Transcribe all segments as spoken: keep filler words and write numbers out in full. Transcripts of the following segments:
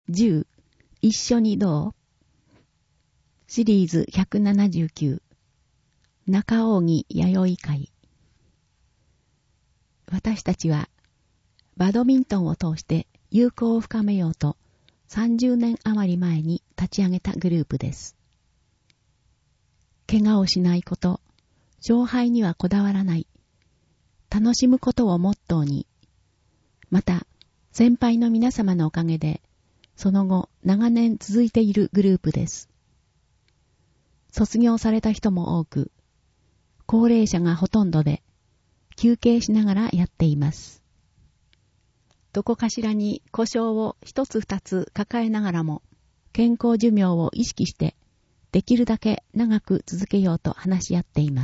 じゅう一緒にどうシリーズひゃくななじゅうきゅう中扇弥生会。私たちはバドミントンを通して友好を深めようとさんじゅうねん余り前に立ち上げたグループです。怪我をしないこと、勝敗にはこだわらない、楽しむことをモットーに、また先輩の皆様のおかげでその後長年続いているグループです。卒業された人も多く、高齢者がほとんどで休憩しながらやっています。どこかしらに故障を一つ二つ抱えながらも健康寿命を意識してできるだけ長く続けようと話し合っています。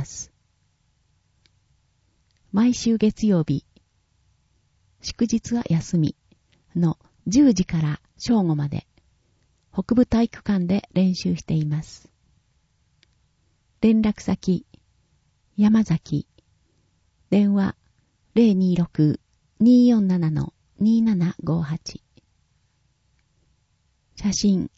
毎週月曜日、祝日は休みのじゅうじから正午まで北部体育館で練習しています。連絡先、山崎、電話 ゼロにーろく にーよんなな にーななごはち。写真、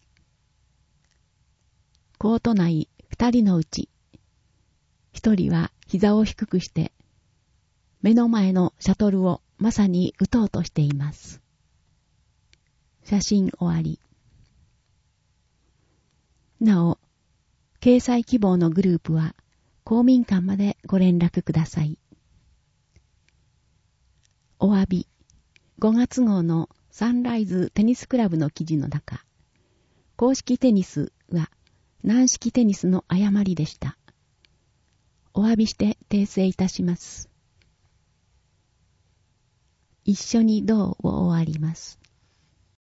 コート内二人のうち、一人は膝を低くして目の前のシャトルをまさに打とうとしています。写真終わり。なお、掲載希望のグループは公民館までご連絡ください。お詫び。ごがつ号のサンライズテニスクラブの記事の中、公式テニスは軟式テニスの誤りでした。お詫びして訂正いたします。一緒にどうを終わります。